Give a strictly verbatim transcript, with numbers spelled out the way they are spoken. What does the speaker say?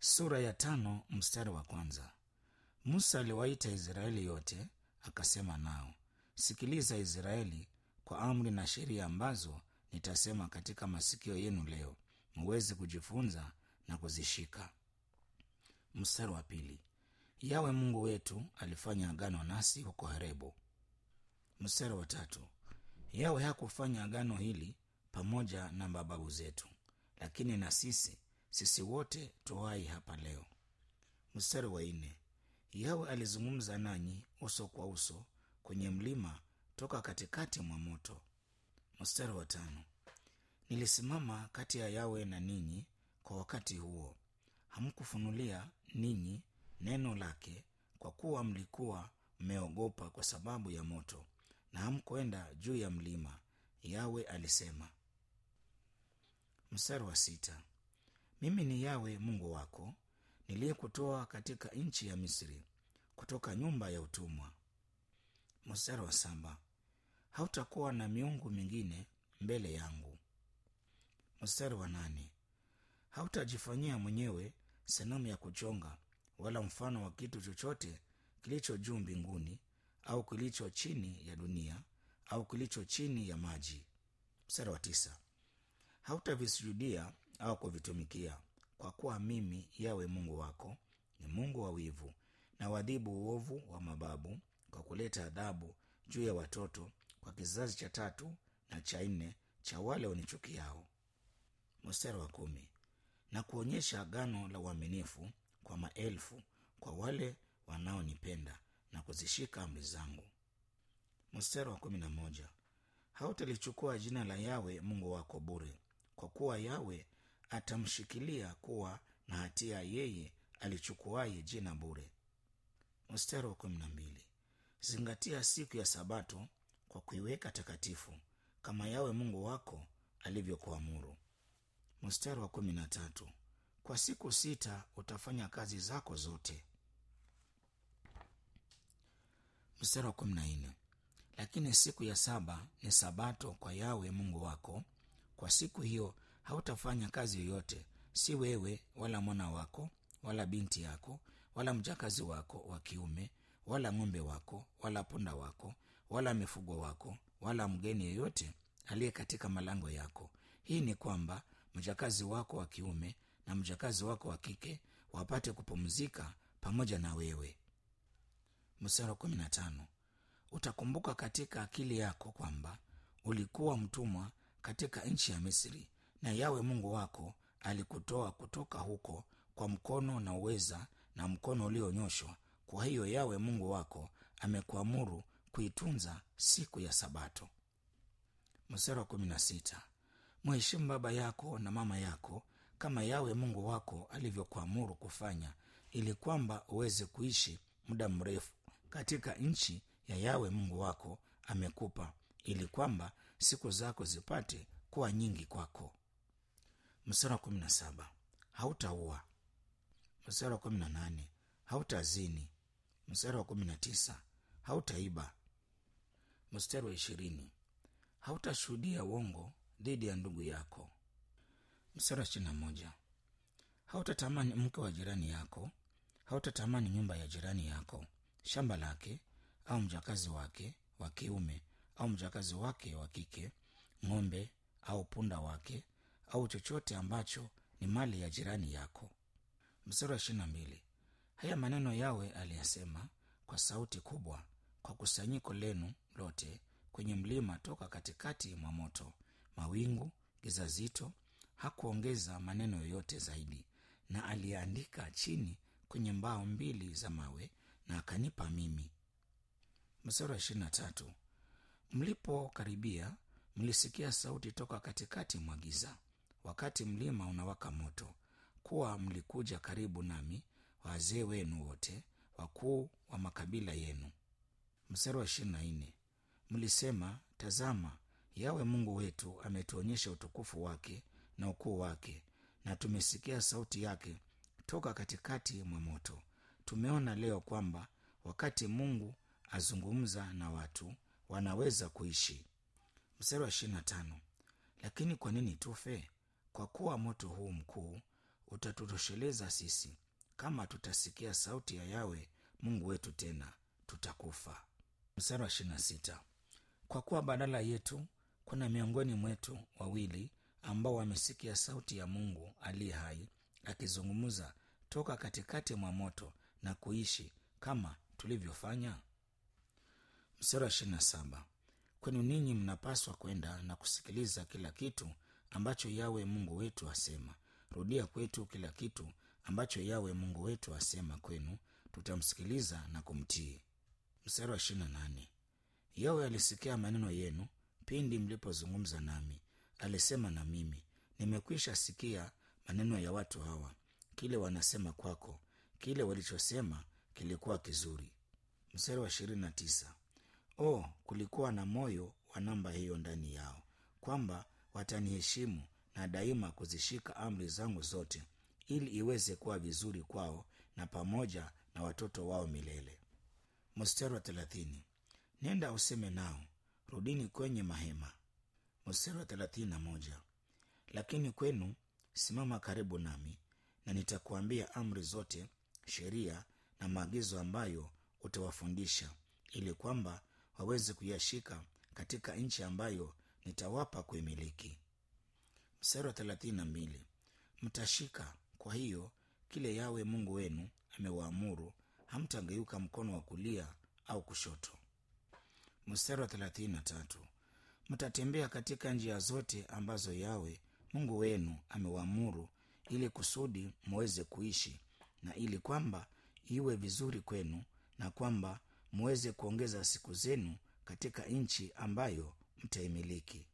Sura ya tano mstari wa kwanza. Musa aliwaita Israeli yote akasema nao, sikiliza Israeli, kwa amri na sheria ambazo nitasema katika masikio yenu leo, muweze kujifunza na kuzishika. Mstari wa pili. Yawe Mungu wetu alifanya agano nasi huko Horebo. Mstari wa tatu. Yawe hakufanya agano hili pamoja na mababu zetu, lakini na sisi sisi wote tuwai hapa leo. Mstari wa nne. Yawe alizungumza nanyi uso kwa uso kwenye mlima toka katikati mwa moto. Mstari wa tano. Nilisimama kati ya Yawe na ninyi kwa wakati huo, hamkufunulia ninyi neno lake, kwa kuwa mlikuwa mmeogopa kwa sababu ya moto, na hamkwenda juu ya mlima, Yawe alisema. Mstari wa sita. Mimi ni Yawe Mungu wako, niliyekutoa katika nchi ya Misri, kutoka nyumba ya utumwa. Mstari wa saba. Hautakuwa na miungu mingine mbele yangu. Mstari wa nane. Hautajifanyia mwenyewe sanamu ya kuchonga, wala mfano wa kitu chochote kilicho juu mbinguni, au kilicho chini ya dunia, au kilicho chini ya maji. Mstari wa tisa. Hautavisujudia au kuvitumikia, kwa kuwa mimi Yawe Mungu wako ni Mungu wa wivu, na wadhibu uovu wa mababu, kwa kuleta adhabu juu ya watoto kwa kizazi cha tatu na cha nne cha wale wanichukiao. Mstari wa kumi. Na kuonyesha agano la uaminifu kwa maelfu kwa wale wanaonipenda na kuzishika amri zangu. Mstari wa kumi na moja. Hautalichukua jina la Yawe Mungu wako bure, kwa kuwa Yawe atamshikilia kuwa na hatia yeye alichukuaye jina bure. Mstari wa kumi na mbili. Zingatia siku ya Sabato kwa kuiweka takatifu, kama Yawe Mungu wako alivyokuamuru. Mstari wa kumi na tatu. Kwa siku sita utafanya kazi zako zote. Mstari wa kumi na nne. Lakini siku ya saba ni Sabato kwa Yawe Mungu wako. Kwa siku hiyo hautafanya kazi yoyote, si wewe wala mwana wako wala binti yako wala mjakazi wako wa kiume wala ng'ombe wako wala punda wako wala mifugo wako wala mgeni yeyote aliye katika malango yako. Hii ni kwamba mjakazi wako wa kiume na mjakazi wako wa kike wapate kupumzika pamoja na wewe. Mstari wa kumi na tano. Utakumbuka katika akili yako kwamba ulikuwa mtumwa katika nchi ya Misri, na Yawe Mungu wako alikutoa kutoka huko kwa mkono na uweza na mkono ulionyoshwa. Kwa hiyo Yawe Mungu wako amekuamuru kuitunza siku ya Sabato. Mstari wa kumi na sita. Mheshimu baba yako na mama yako, kama Yawe Mungu wako alivyokuamuru kufanya, ili kwamba uweze kuishi muda mrefu katika nchi ya Yawe Mungu wako amekupa, ili kwamba siku zako zipate kuwa nyingi kwako. Mstari wa kumi na saba. Hautaua. Mstari wa kumi na nane. Hautazini. Mstari wa kumi na tisa. Hautaiba. Mstari wa ishirini. Hautashuhudia uongo dhidi ya ndugu yako. Mstari wa ishirini na moja. Hautatamani mke wa jirani yako. Hautatamani nyumba ya jirani yako, shamba lake, au mjakazi wake wa kiume au mjakazi wake wa kike, ng'ombe au punda wake, au chochote ambacho ni mali ya jirani yako. Mstari wa ishirini na mbili. Haya maneno Yawe aliyasema kwa sauti kubwa kwa kusanyiko lenu lote kwenye mlima toka katikati mwa moto, mawingu, giza zito. Hakuongeza maneno yoyote zaidi, na aliandika chini kwenye mbao mbili za mawe, na akanipa mimi. Mstari wa ishirini na tatu. Mlipokaribia mlisikia sauti toka katikati mwa giza, wakati mlima unawaka moto, kuwa mlikuja karibu nami, wazee wenu wote, wakuu wa makabila yenu. Mstari wa ishirini na nne. Mlisema, tazama, Yawe Mungu wetu ametuonyesha utukufu wake na ukuu wake, na tumesikia sauti yake toka katikati mwa moto. Tumeona leo kwamba wakati Mungu azungumza na watu, wanaweza kuishi. Mstari wa ishirini na tano. Lakini kwa nini tufe? Kwa kuwa moto huu mkuu utatutosheleza sisi. Kama tutasikia sauti ya Yawe Mungu wetu tena, tutakufa. Mstari wa ishirini na sita. Kwa kuwa badala yetu kuna miongoni mwetu wawili ambao wamesikia sauti ya Mungu aliye hai akizungumza toka katikati mwa moto na kuishi kama tulivyofanya. Mstari wa ishirini na saba. Kwenu ninyi mnapaswa kwenda na kusikiliza kila kitu ambacho Yawe Mungu wetu asema. Rudia kwetu kila kitu ambacho Yawe Mungu wetu asema kwenu, tutamsikiliza na kumtii. Mstari wa ishirini na nane. Yawe alisikia maneno yenu pindi mlipozungumza nami. Alisema na mimi, nimekwisha sikia maneno ya watu hawa, kile wanasema kwako, kile walichosema kilikuwa kizuri. Mstari wa ishirini na tisa. O, kulikuwa na moyo wa namba hiyo ndani yao, kwamba wataniheshimu na daima kuzishika amri zangu zote, ili iweze kuwa vizuri kwao na pamoja na watoto wao milele. Mstari wa thelathini. Nenda useme nao, rudini kwenye mahema. Mstari wa thelathini na moja. Lakini kwenu simama karibu nami, na nitakuambia amri zote, sheria na maagizo ambayo utawafundisha, ili kwamba waweze kuyashika katika nchi ambayo nitawapa kuimiliki. Mstari wa thelathini na mbili. Mtashika kwa hiyo kile Yawe Mungu wenu amewaamuru, hamtageuka mkono wa kulia au kushoto. Mstari wa thelathini na tatu. Mtatembea katika njia zote ambazo Yawe Mungu wenu amewaamuru, ili kusudi muweze kuishi, na ili kwamba iwe vizuri kwenu, na kwamba muweze kuongeza siku zenu katika nchi ambayo mtaimiliki.